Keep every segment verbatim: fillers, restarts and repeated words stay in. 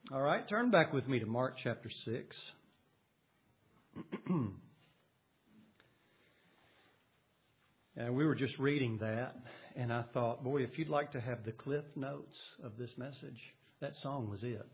All right, turn back with me to Mark chapter six. And we were just reading that, and I thought, boy, if you'd like to have the cliff notes of this message, that song was it.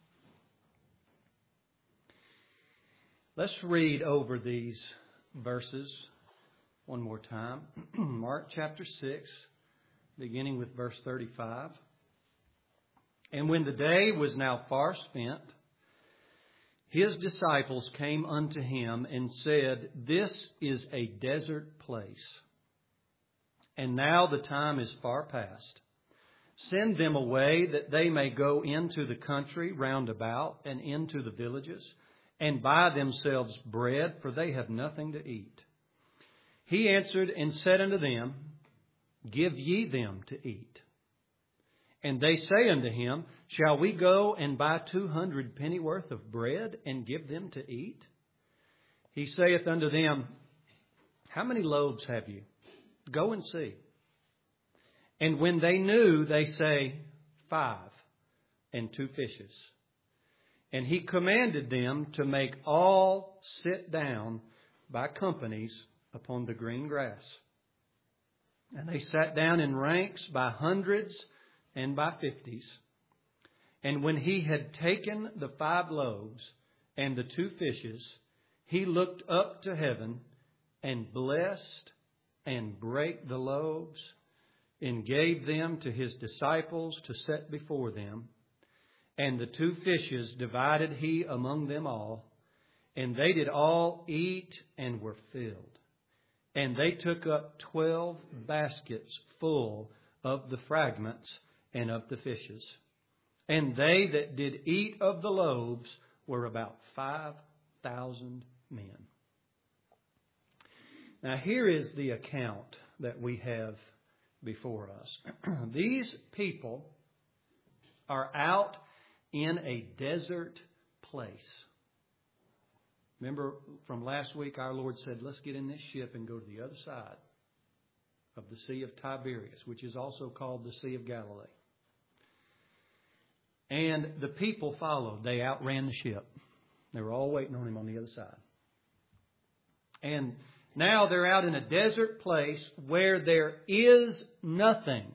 Let's read over these verses one more time. Mark chapter six, beginning with verse thirty-five. And when the day was now far spent, His disciples came unto Him and said, This is a desert place, and now the time is far past. Send them away that they may go into the country round about and into the villages, and buy themselves bread, for they have nothing to eat. He answered and said unto them, Give ye them to eat. And they say unto him, Shall we go and buy two hundred pennyworth of bread and give them to eat? He saith unto them, How many loaves have you? Go and see. And when they knew, they say, Five, and two fishes. And he commanded them to make all sit down by companies upon the green grass. And they sat down in ranks by hundreds and by fifties. And when he had taken the five loaves and the two fishes, he looked up to heaven and blessed and brake the loaves and gave them to his disciples to set before them. And the two fishes divided he among them all. And they did all eat and were filled. And they took up twelve baskets full of the fragments and of the fishes. And they that did eat of the loaves were about five thousand men. Now here is the account that we have before us. These people are out in a desert place. Remember from last week our Lord said, let's get in this ship and go to the other side of the Sea of Tiberias, which is also called the Sea of Galilee. And the people followed. They outran the ship. They were all waiting on him on the other side. And now they're out in a desert place where there is nothing.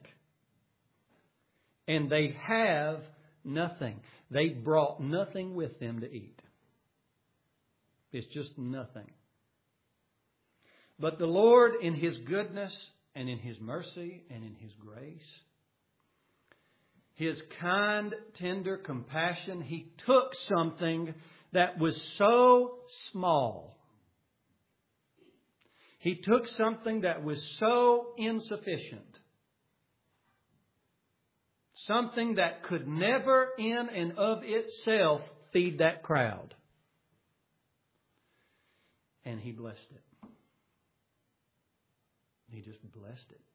And they have nothing. They brought nothing with them to eat. It's just nothing. But the Lord, in His goodness and in His mercy and in His grace, His kind, tender compassion, He took something that was so small. He took something that was so insufficient. Something that could never in and of itself feed that crowd. And He blessed it. He just blessed it.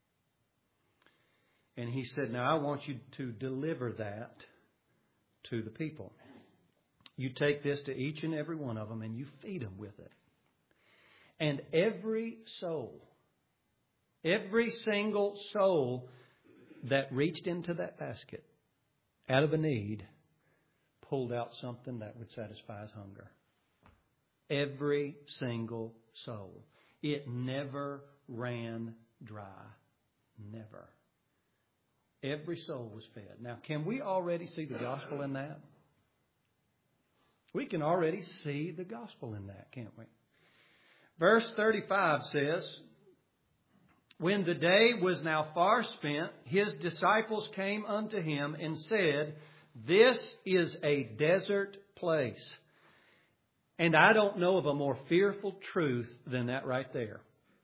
And He said, now I want you to deliver that to the people. You take this to each and every one of them and you feed them with it. And every soul, every single soul that reached into that basket out of a need pulled out something that would satisfy his hunger. Every single soul. It never ran dry. Never. Every soul was fed. Now, can we already see the gospel in that? We can already see the gospel in that, can't we? Verse thirty-five says, When the day was now far spent, His disciples came unto Him and said, This is a desert place. And I don't know of a more fearful truth than that right there.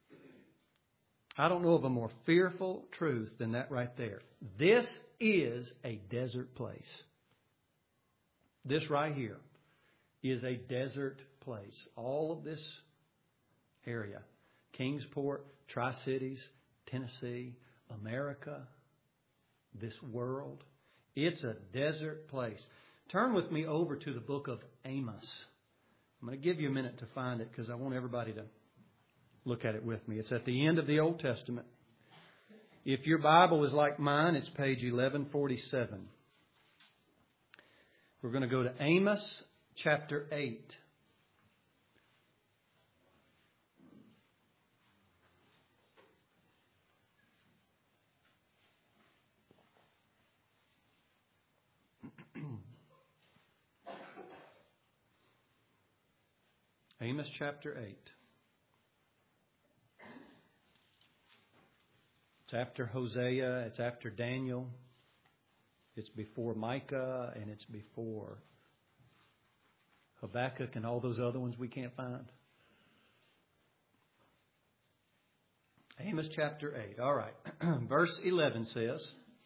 I don't know of a more fearful truth than that right there. This is a desert place. This right here is a desert place. All of this area, Kingsport, Tri-Cities, Tennessee, America, this world, it's a desert place. Turn with me over to the book of Amos. I'm going to give you a minute to find it because I want everybody to look at it with me. It's at the end of the Old Testament. If your Bible is like mine, it's page eleven forty-seven. We're going to go to Amos chapter eight. Amos chapter eight. It's after Hosea, it's after Daniel, it's before Micah, and it's before Habakkuk and all those other ones we can't find. Amos chapter eight. All right. Verse eleven says,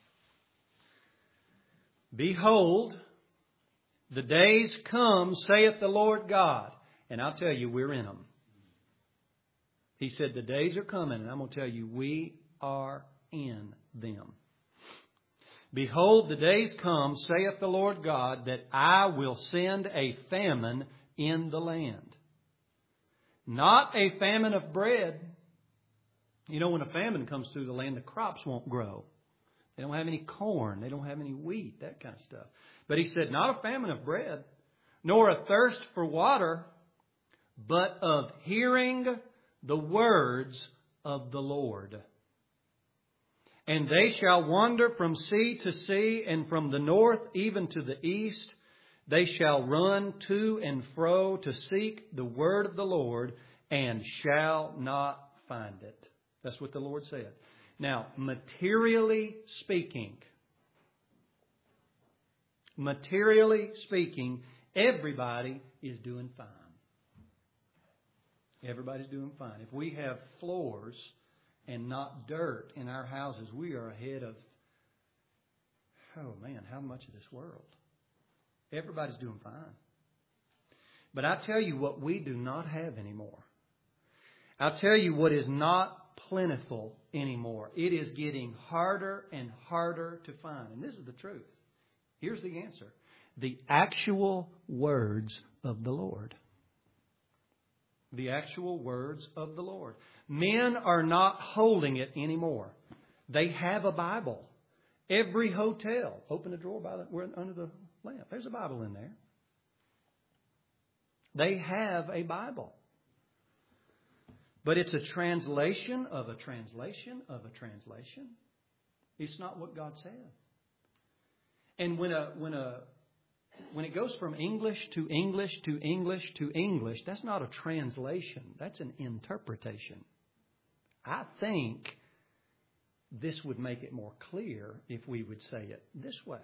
Behold, the days come, saith the Lord God. And I'll tell you, we're in them. He said, the days are coming, and I'm going to tell you, we are in them. Behold, the days come, saith the Lord God, that I will send a famine in the land. Not a famine of bread. You know, when a famine comes through the land, the crops won't grow. They don't have any corn. They don't have any wheat, that kind of stuff. But he said, not a famine of bread, nor a thirst for water, but of hearing the words of the Lord. And they shall wander from sea to sea, and from the north even to the east. They shall run to and fro to seek the word of the Lord, and shall not find it. That's what the Lord said. Now, materially speaking, materially speaking, everybody is doing fine. Everybody's doing fine. If we have floors and not dirt in our houses, we are ahead of, oh man, how much of this world? Everybody's doing fine. But I tell you what we do not have anymore. I'll tell you what is not plentiful anymore. It is getting harder and harder to find. And this is the truth. Here's the answer. The actual words of the Lord. The actual words of the Lord. Men are not holding it anymore. They have a Bible. Every hotel, open the drawer by the, we're under the lamp. There's a Bible in there. They have a Bible. But it's a translation of a translation of a translation. It's not what God said. And when a when a when it goes from English to English to English to English, that's not a translation. That's an interpretation. I think this would make it more clear if we would say it this way.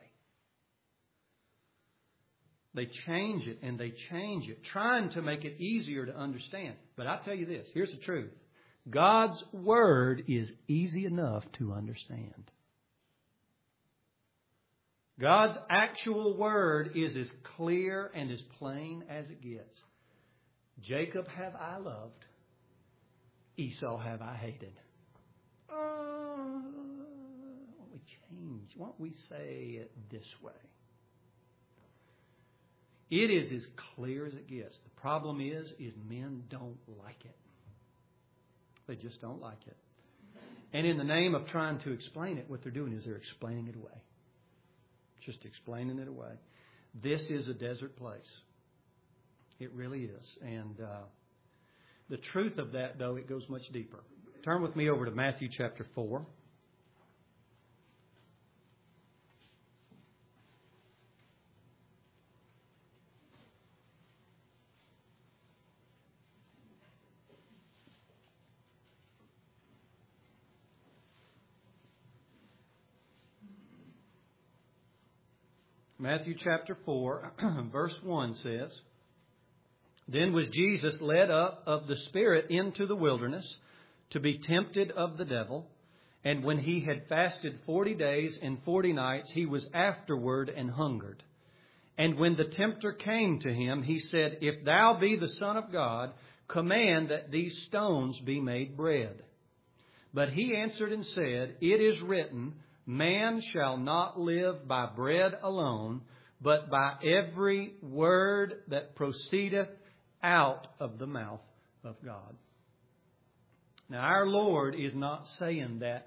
They change it and they change it, trying to make it easier to understand. But I'll tell you this, here's the truth. God's Word is easy enough to understand. God's actual Word is as clear and as plain as it gets. Jacob have I loved, Esau have I hated. Uh, why don't we change? Why don't we say it this way? It is as clear as it gets. The problem is, is men don't like it. They just don't like it. And in the name of trying to explain it, what they're doing is they're explaining it away. Just explaining it away. This is a desert place. It really is. And uh, the truth of that, though, it goes much deeper. Turn with me over to Matthew chapter four. Matthew chapter four, verse one says, Then was Jesus led up of the Spirit into the wilderness to be tempted of the devil. And when he had fasted forty days and forty nights, he was afterward and hungered. And when the tempter came to him, he said, If thou be the Son of God, command that these stones be made bread. But he answered and said, It is written, Man shall not live by bread alone, but by every word that proceedeth out of the mouth of God. Now, our Lord is not saying that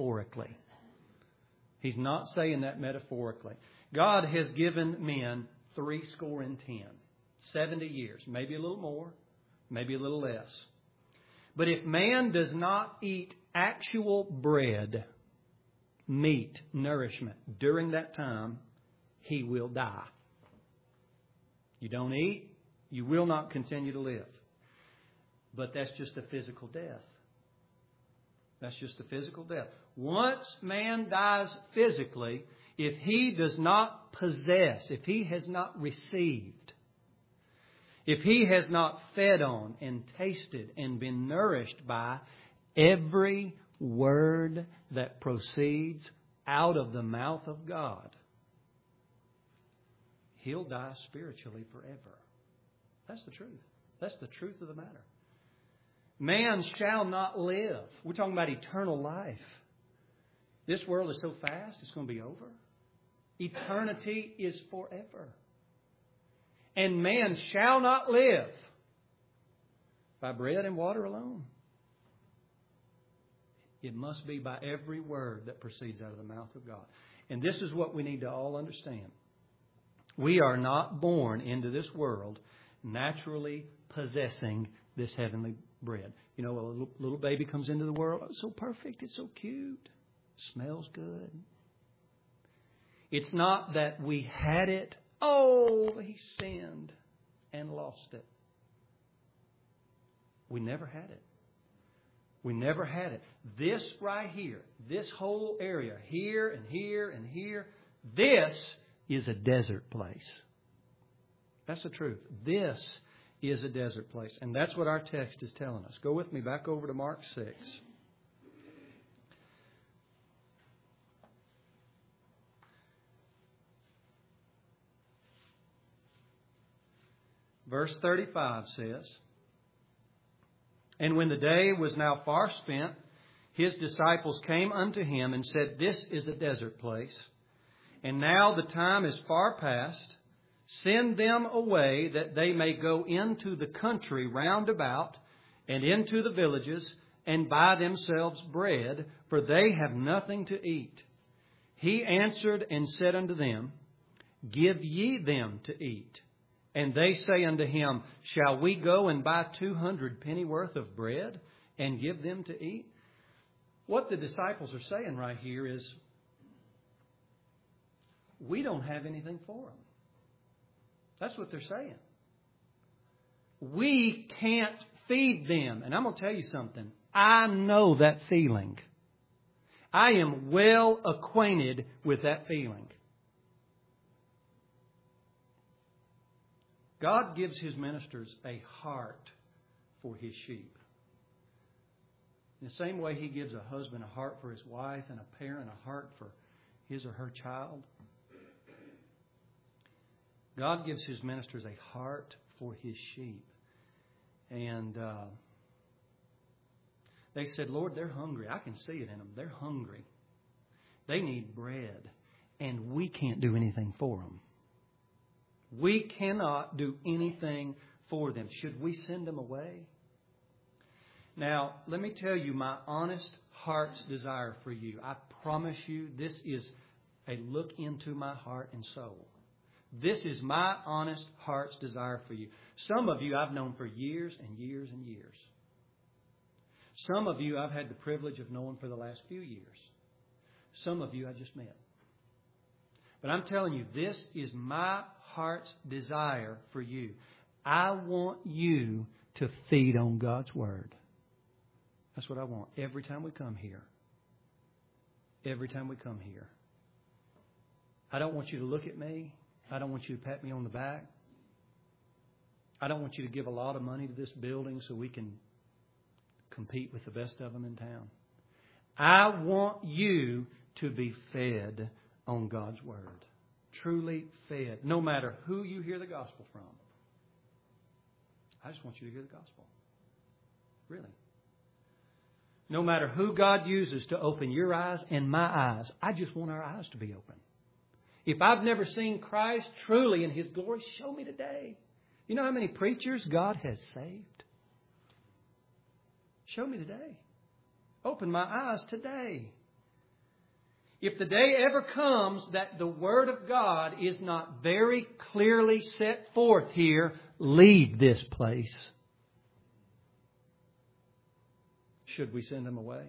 metaphorically. He's not saying that metaphorically. God has given men three score and ten. Seventy years. Maybe a little more. Maybe a little less. But if man does not eat actual bread, meat, nourishment during that time, he will die. You don't eat, you will not continue to live. But that's just a physical death. That's just a physical death. Once man dies physically, if he does not possess, if he has not received, if he has not fed on and tasted and been nourished by every word that proceeds out of the mouth of God, he'll die spiritually forever. That's the truth. That's the truth of the matter. Man shall not live. We're talking about eternal life. This world is so fast, it's going to be over. Eternity is forever. And man shall not live by bread and water alone. It must be by every word that proceeds out of the mouth of God. And this is what we need to all understand. We are not born into this world naturally possessing this heavenly bread. You know, a little, little baby comes into the world. Oh, it's so perfect. It's so cute. Smells good. It's not that we had it. Oh, he sinned and lost it. We never had it. We never had it. This right here, this whole area, here and here and here, this is a desert place. That's the truth. This is a desert place. And that's what our text is telling us. Go with me back over to Mark six. Verse thirty-five says, "And when the day was now far spent, his disciples came unto him and said, This is a desert place, and now the time is far past. Send them away that they may go into the country round about and into the villages and buy themselves bread, for they have nothing to eat. He answered and said unto them, Give ye them to eat. And they say unto him, Shall we go and buy two hundred pennyworth of bread and give them to eat?" What the disciples are saying right here is, we don't have anything for them. That's what they're saying. We can't feed them. And I'm going to tell you something. I know that feeling. I am well acquainted with that feeling. God gives His ministers a heart for His sheep. In the same way He gives a husband a heart for his wife and a parent a heart for his or her child, God gives His ministers a heart for His sheep. And uh, they said, Lord, they're hungry. I can see it in them. They're hungry. They need bread. And we can't do anything for them. We cannot do anything for them. Should we send them away? Now, let me tell you my honest heart's desire for you. I promise you this is a look into my heart and soul. This is my honest heart's desire for you. Some of you I've known for years and years and years. Some of you I've had the privilege of knowing for the last few years. Some of you I just met. But I'm telling you, this is my heart's desire for you. I want you to feed on God's Word. That's what I want every time we come here. Every time we come here. I don't want you to look at me. I don't want you to pat me on the back. I don't want you to give a lot of money to this building so we can compete with the best of them in town. I want you to be fed on God's Word. Truly fed. No matter who you hear the gospel from. I just want you to hear the gospel. Really. No matter who God uses to open your eyes and my eyes, I just want our eyes to be open. If I've never seen Christ truly in His glory, show me today. You know how many preachers God has saved? Show me today. Open my eyes today. If the day ever comes that the Word of God is not very clearly set forth here, leave this place. Should we send them away?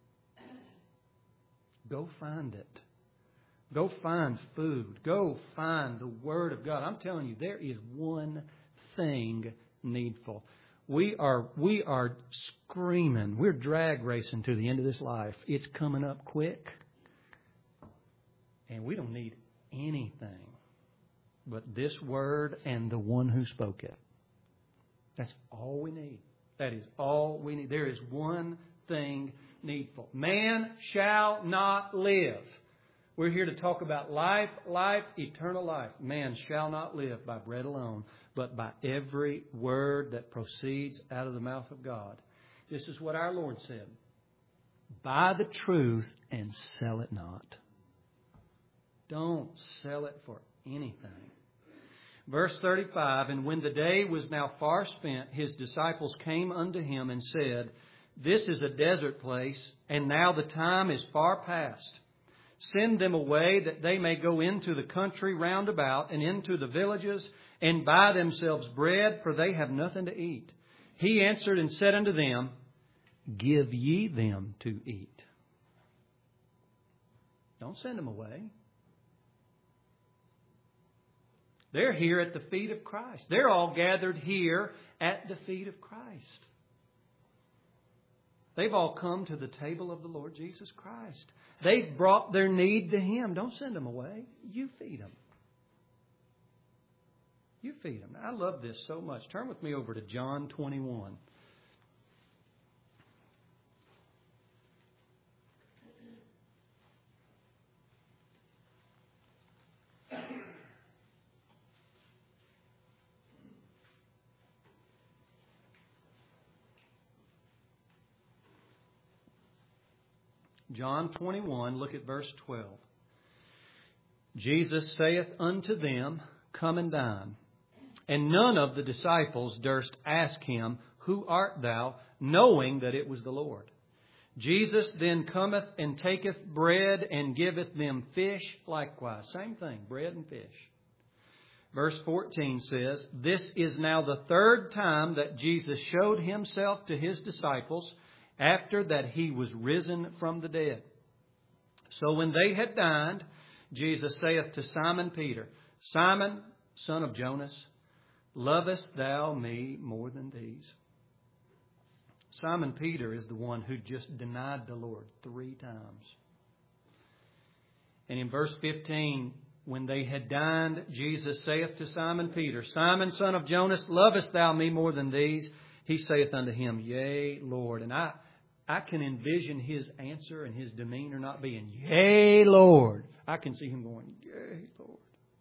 Go find it. Go find food. Go find the Word of God. I'm telling you, there is one thing needful. We are we are screaming. We're drag racing to the end of this life. It's coming up quick. And we don't need anything but this Word and the one who spoke it. That's all we need. That is all we need. There is one thing needful. Man shall not live. We're here to talk about life, life, eternal life. Man shall not live by bread alone, but by every word that proceeds out of the mouth of God. This is what our Lord said. Buy the truth and sell it not. Don't sell it for anything. Verse thirty-five, and when the day was now far spent, His disciples came unto Him and said, This is a desert place, and now the time is far past. Send them away that they may go into the country round about and into the villages and buy themselves bread, for they have nothing to eat. He answered and said unto them, Give ye them to eat. Don't send them away. They're here at the feet of Christ. They're all gathered here at the feet of Christ. They've all come to the table of the Lord Jesus Christ. They've brought their need to Him. Don't send them away. You feed them. You feed them. I love this so much. Turn with me over to John twenty-one. John twenty-one, look at verse twelve. Jesus saith unto them, Come and dine. And none of the disciples durst ask Him, Who art thou? Knowing that it was the Lord. Jesus then cometh and taketh bread and giveth them fish likewise. Same thing, bread and fish. Verse fourteen says, This is now the third time that Jesus showed Himself to His disciples, after that He was risen from the dead. So when they had dined, Jesus saith to Simon Peter, Simon, son of Jonas, lovest thou me more than these? Simon Peter is the one who just denied the Lord three times. And in verse fifteen, when they had dined, Jesus saith to Simon Peter, Simon, son of Jonas, lovest thou me more than these? He saith unto him, Yea, Lord. And I, I can envision His answer and His demeanor not being, Yea, Lord. I can see Him going, Yea, Lord.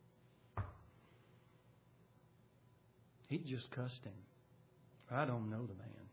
He just cussed him. I don't know the man.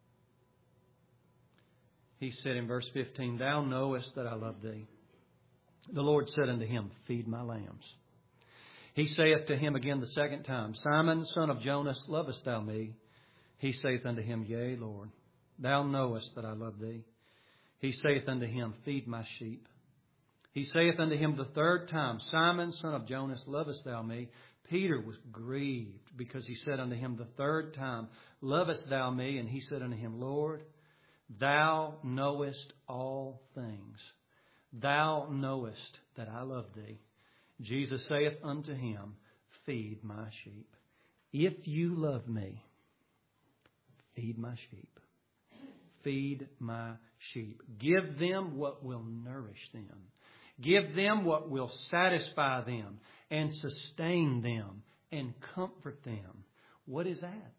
He said in verse fifteen, Thou knowest that I love thee. The Lord said unto him, Feed my lambs. He saith to him again the second time, Simon, son of Jonas, lovest thou me? He saith unto him, Yea, Lord. Thou knowest that I love thee. He saith unto him, Feed my sheep. He saith unto him the third time, Simon, son of Jonas, lovest thou me? Peter was grieved because he said unto him the third time, Lovest thou me? And he said unto him, Lord, thou knowest all things. Thou knowest that I love thee. Jesus saith unto him, Feed my sheep. If you love me, feed my sheep. Feed my sheep. Give them what will nourish them. Give them what will satisfy them and sustain them and comfort them. What is that?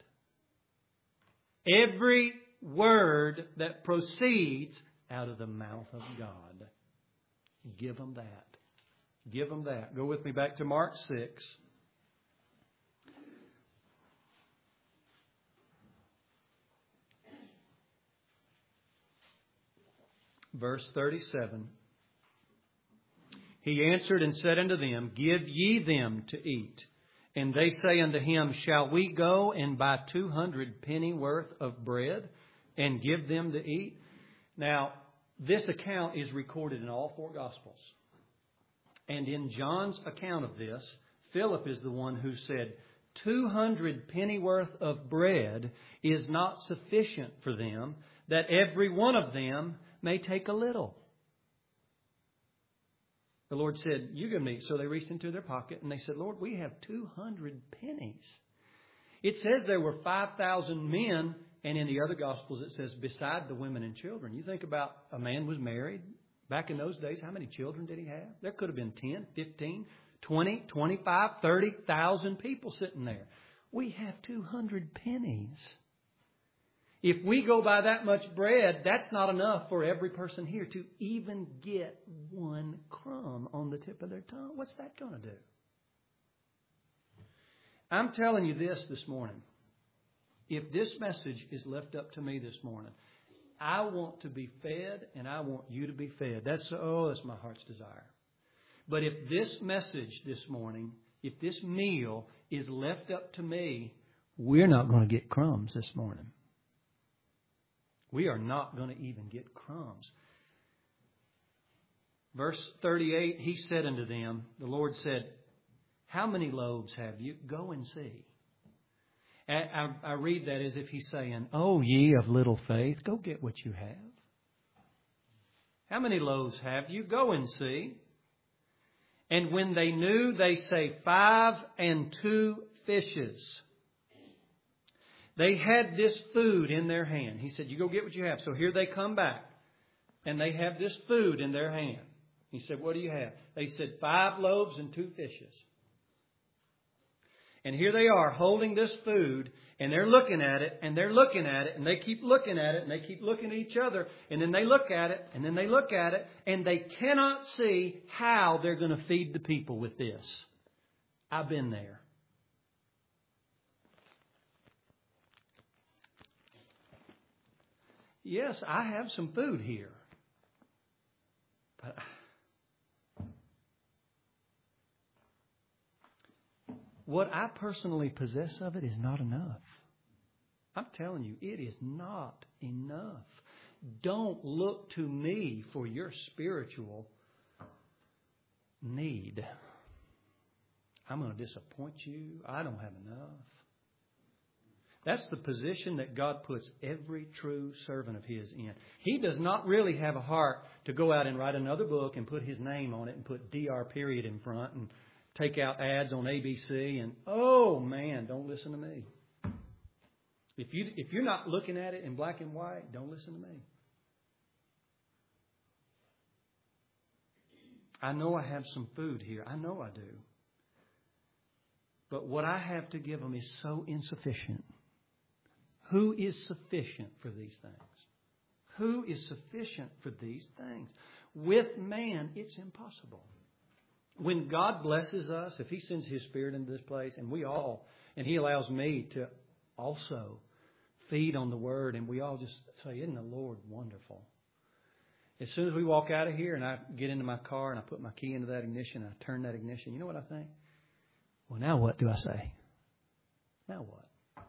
Every word that proceeds out of the mouth of God. Give them that. Give them that. Go with me back to Mark six. Verse thirty-seven. He answered and said unto them, Give ye them to eat. And they say unto him, Shall we go and buy two hundred penny worth of bread and give them to eat? Now, This account is recorded in all four Gospels. And in John's account of this, Philip is the one who said, two hundred pennyworth of bread is not sufficient for them, that every one of them may take a little. The Lord said, you give me. So they reached into their pocket and they said, Lord, we have two hundred pennies. It says there were five thousand men. And in the other Gospels, it says, beside the women and children. You think about a man was married. Back in those days, how many children did he have? There could have been ten, fifteen, twenty, twenty-five, thirty thousand people sitting there. We have two hundred pennies. If we go by that much bread, that's not enough for every person here to even get one crumb on the tip of their tongue. What's that going to do? I'm telling you this this morning. If this message is left up to me this morning, I want to be fed and I want you to be fed. That's, oh, that's my heart's desire. But if this message this morning, if this meal is left up to me, we're not going to get crumbs this morning. We are not going to even get crumbs. Verse thirty-eight, He said unto them, the Lord said, how many loaves have you? Go and see. I, I read that as if He's saying, oh, ye of little faith, go get what you have. How many loaves have you? Go and see. And when they knew, they say, five and two fishes. They had this food in their hand. He said, you go get what you have. So here they come back. And they have this food in their hand. He said, what do you have? They said, five loaves and two fishes. And here they are holding this food, and they're looking at it, and they're looking at it, and they keep looking at it, and they keep looking at each other, and then they look at it, and then they look at it, and they cannot see how they're going to feed the people with this. I've been there. Yes, I have some food here. But what I personally possess of it is not enough. I'm telling you, it is not enough. Don't look to me for your spiritual need. I'm going to disappoint you. I don't have enough. That's the position that God puts every true servant of His in. He does not really have a heart to go out and write another book and put His name on it and put D R period in front and take out ads on A B C and, oh man, don't listen to me. If you, if you're not looking at it in black and white, don't listen to me. I know I have some food here. I know I do. But what I have to give them is so insufficient. Who is sufficient for these things? Who is sufficient for these things? With man, it's impossible. When God blesses us, if He sends His Spirit into this place, and we all, and He allows me to also feed on the Word, and we all just say, isn't the Lord wonderful? As soon as we walk out of here and I get into my car and I put my key into that ignition and I turn that ignition, you know what I think? Well, now what do I say? Now what?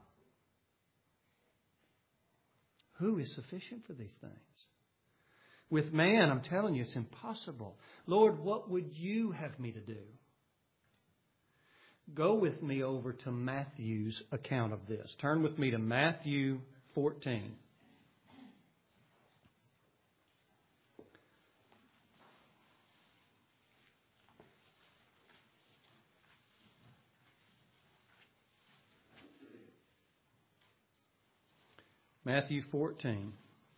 Who is sufficient for these things? With man, I'm telling you, it's impossible. Lord, what would you have me to do? Go with me over to Matthew's account of this. Turn with me to Matthew fourteen. Matthew fourteen.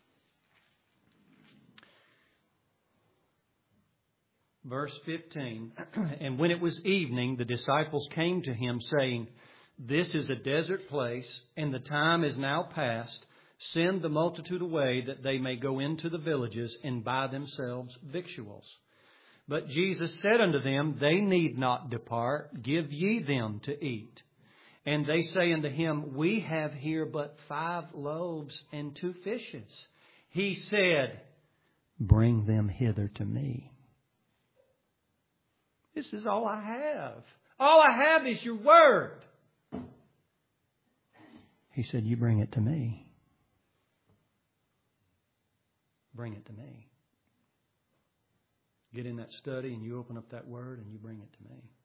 Verse fifteen. And when it was evening, the disciples came to Him, saying, this is a desert place, and the time is now past. Send the multitude away, that they may go into the villages and buy themselves victuals. But Jesus said unto them, they need not depart. Give ye them to eat. And they say unto Him, we have here but five loaves and two fishes. He said, bring them hither to me. This is all I have. All I have is your word. He said, you bring it to me. Bring it to me. Get in that study and you open up that Word and you bring it to me.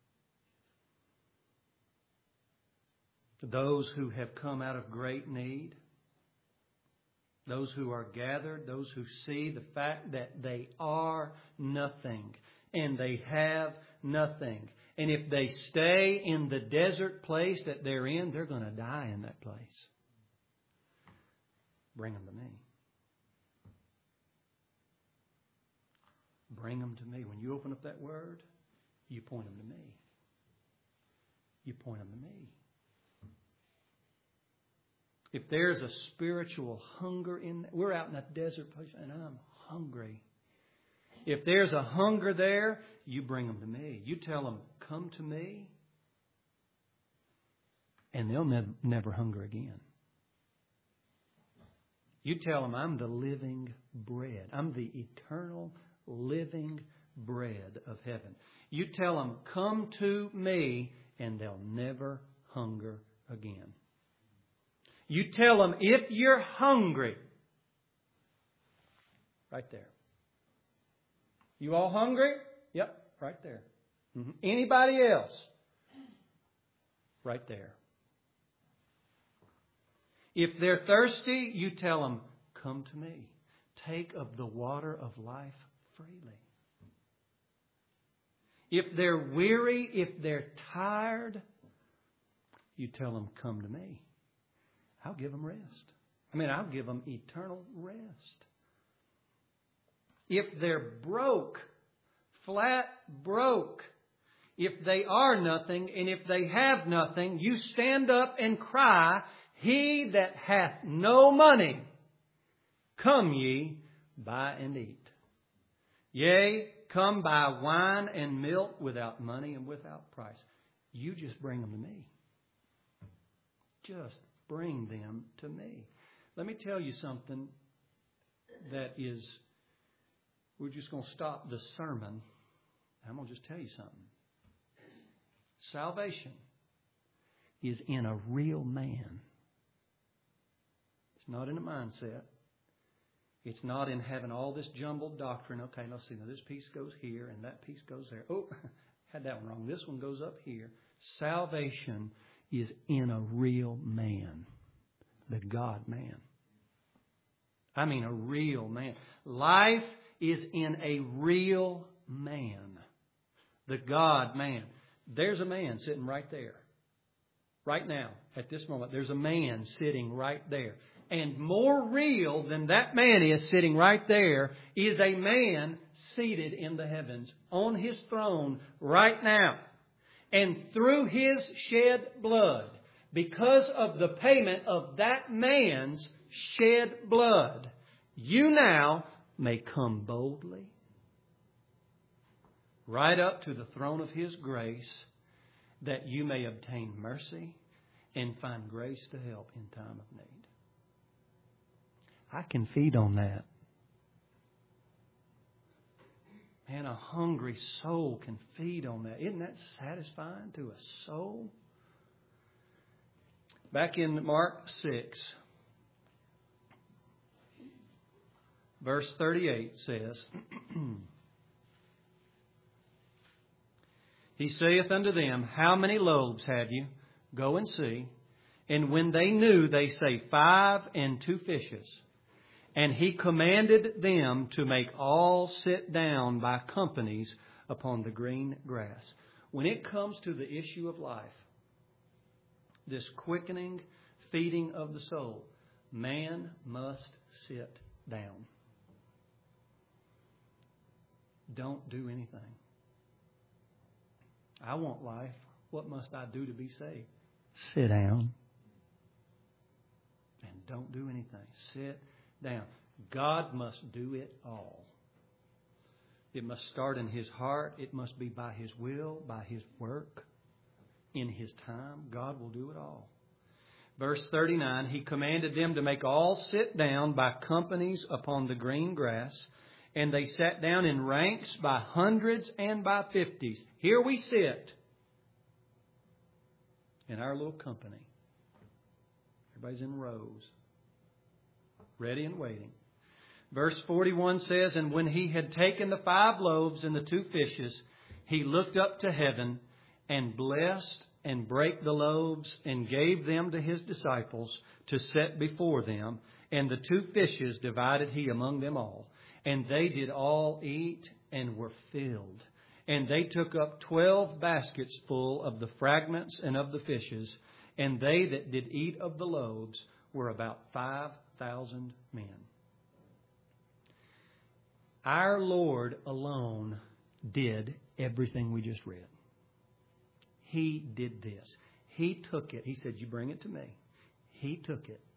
To those who have come out of great need, those who are gathered, those who see the fact that they are nothing and they have nothing. And if they stay in the desert place that they're in, they're going to die in that place. Bring them to me. Bring them to me. When you open up that Word, you point them to me. You point them to me. If there's a spiritual hunger in, we're out in that desert place and I'm hungry. If there's a hunger there, you bring them to me. You tell them, come to me, and they'll never, never hunger again. You tell them, I'm the living bread. I'm the eternal living bread of heaven. You tell them, come to me, and they'll never hunger again. You tell them, if you're hungry, right there. You all hungry? Yep, right there. Mm-hmm. Anybody else? Right there. If they're thirsty, you tell them, come to me. Take of the water of life freely. If they're weary, if they're tired, you tell them, come to me. I'll give them rest. I mean, I'll give them eternal rest. If they're broke, flat broke, if they are nothing, and if they have nothing, you stand up and cry, he that hath no money, come ye, buy and eat. Yea, come buy wine and milk without money and without price. You just bring them to me. Just bring them to me. Let me tell you something that is, we're just going to stop the sermon. I'm going to just tell you something. Salvation is in a real man. It's not in a mindset. It's not in having all this jumbled doctrine. Okay, let's see. Now this piece goes here and that piece goes there. Oh, had that one wrong. This one goes up here. Salvation is in a real man. The God man. I mean a real man. Life is in a real man. The God man. There's a man sitting right there. Right now, at this moment, there's a man sitting right there. And more real than that man is sitting right there is a man seated in the heavens on his throne right now. And through his shed blood, because of the payment of that man's shed blood, you now may come boldly right up to the throne of His grace, that you may obtain mercy and find grace to help in time of need. I can feed on that. Man, a hungry soul can feed on that. Isn't that satisfying to a soul? Back in Mark six, verse thirty-eight says, He saith unto them, How many loaves have you? Go and see. And when they knew, they say, Five and two fishes. And He commanded them to make all sit down by companies upon the green grass. When it comes to the issue of life, this quickening, feeding of the soul, man must sit down. Don't do anything. I want life. What must I do to be saved? Sit down. And don't do anything. Sit down. God must do it all. It must start in His heart. It must be by His will, by His work, in His time. God will do it all. Verse thirty-nine, He commanded them to make all sit down by companies upon the green grass. And they sat down in ranks by hundreds and by fifties. Here we sit in our little company. Everybody's in rows, ready and waiting. Verse forty-one says, "And when he had taken the five loaves and the two fishes, he looked up to heaven and blessed and brake the loaves and gave them to his disciples to set before them. And the two fishes divided he among them all. And they did all eat and were filled. And they took up twelve baskets full of the fragments and of the fishes. And they that did eat of the loaves were about five thousand men." Our Lord alone did everything we just read. He did this. He took it. He said, "You bring it to me." He took it.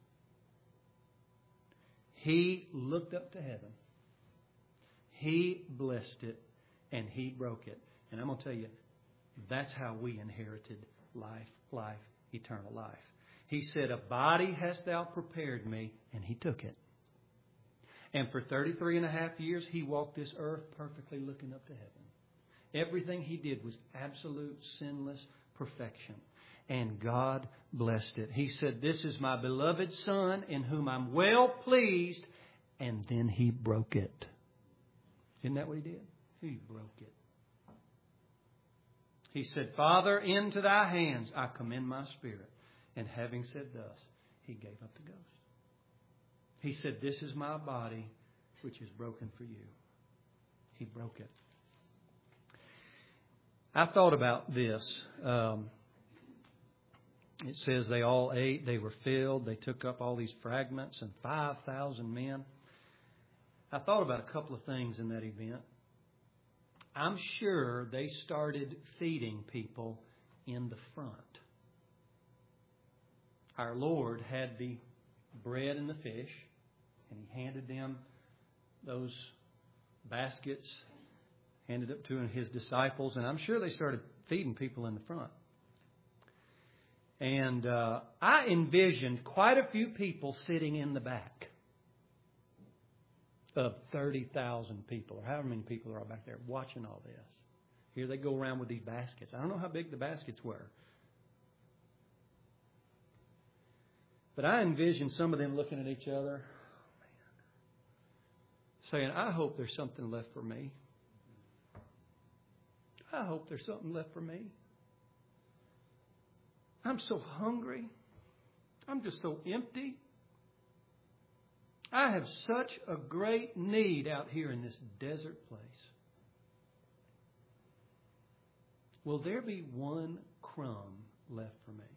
He looked up to heaven. He blessed it. And He broke it. And I'm going to tell you, that's how we inherited life, life, eternal life. He said, "A body hast thou prepared me." And He took it. And for thirty-three and a half years, He walked this earth perfectly looking up to heaven. Everything He did was absolute, sinless perfection. And God blessed it. He said, "This is my beloved Son in whom I'm well pleased." And then He broke it. Isn't that what He did? He broke it. He said, "Father, into thy hands I commend my spirit." And having said thus, He gave up the ghost. He said, "This is my body, which is broken for you." He broke it. I thought about this. Um, it says they all ate, they were filled, they took up all these fragments, and five thousand men. I thought about a couple of things in that event. I'm sure they started feeding people in the front. Our Lord had the bread and the fish, and He handed them those baskets, handed up to His disciples, and I'm sure they started feeding people in the front. And uh, I envisioned quite a few people sitting in the back of thirty thousand people, or however many people there are back there watching all this. Here they go around with these baskets. I don't know how big the baskets were. But I envisioned some of them looking at each other, oh man, saying, "I hope there's something left for me. I hope there's something left for me. I'm so hungry. I'm just so empty. I have such a great need out here in this desert place. Will there be one crumb left for me?"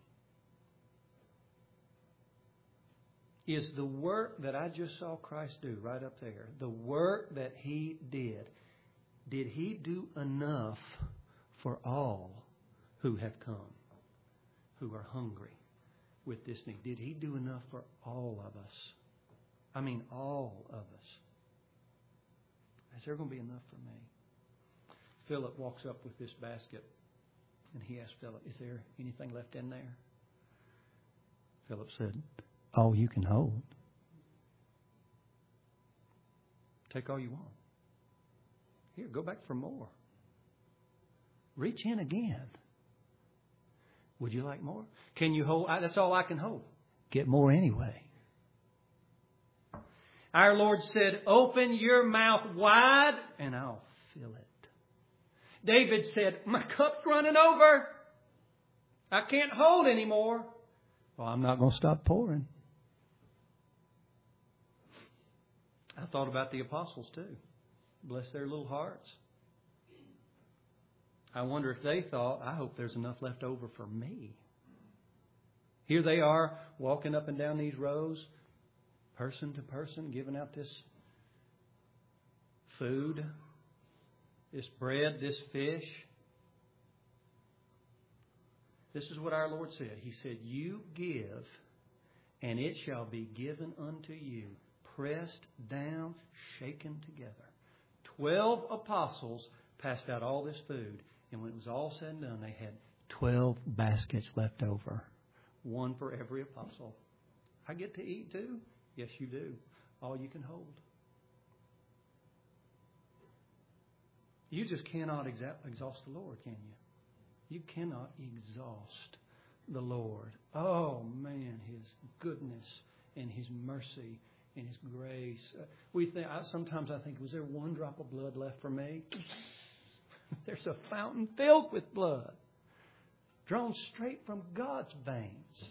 Is the work that I just saw Christ do right up there, the work that He did, did He do enough for all who have come, who are hungry with this need? Did He do enough for all of us? I mean, all of us. Is there going to be enough for me? Philip walks up with this basket, and he asked Philip, "Is there anything left in there?" Philip said, "All you can hold. Take all you want. Here, go back for more. Reach in again. Would you like more? Can you hold? That's all I can hold. Get more anyway." Our Lord said, "Open your mouth wide and I'll fill it." David said, "My cup's running over. I can't hold anymore." Well, I'm not going to stop pouring. I thought about the apostles too. Bless their little hearts. I wonder if they thought, "I hope there's enough left over for me." Here they are walking up and down these rows, person to person, giving out this food, this bread, this fish. This is what our Lord said. He said, "You give, and it shall be given unto you, pressed down, shaken together." Twelve apostles passed out all this food, and when it was all said and done, they had twelve baskets left over, one for every apostle. I get to eat too? Yes, you do. All you can hold. You just cannot exa- exhaust the Lord, can you? You cannot exhaust the Lord. Oh, man, His goodness and His mercy in His grace. Uh, we think, I, sometimes I think, was there one drop of blood left for me? There's a fountain filled with blood, drawn straight from God's veins.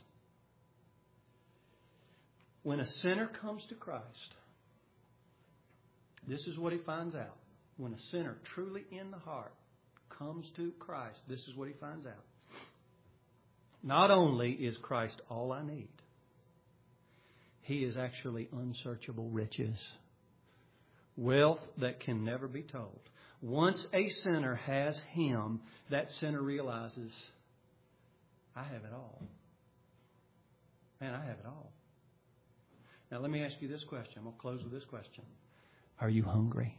When a sinner comes to Christ, this is what he finds out. When a sinner truly in the heart comes to Christ, this is what he finds out. Not only is Christ all I need, He is actually unsearchable riches, wealth that can never be told. Once a sinner has Him, that sinner realizes, I have it all. Man, I have it all. Now, let me ask you this question. I'm going to close with this question. Are you hungry?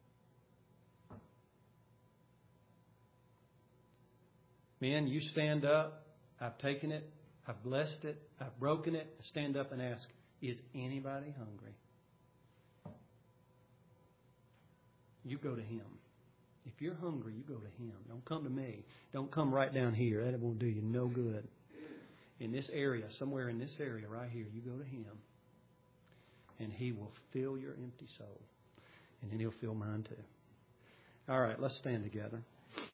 Men, you stand up. I've taken it. I've blessed it. I've broken it. Stand up and ask, is anybody hungry? You go to Him. If you're hungry, you go to Him. Don't come to me. Don't come right down here. That won't do you no good. In this area, somewhere in this area right here, you go to Him. And He will fill your empty soul. And then He'll fill mine too. All right, let's stand together.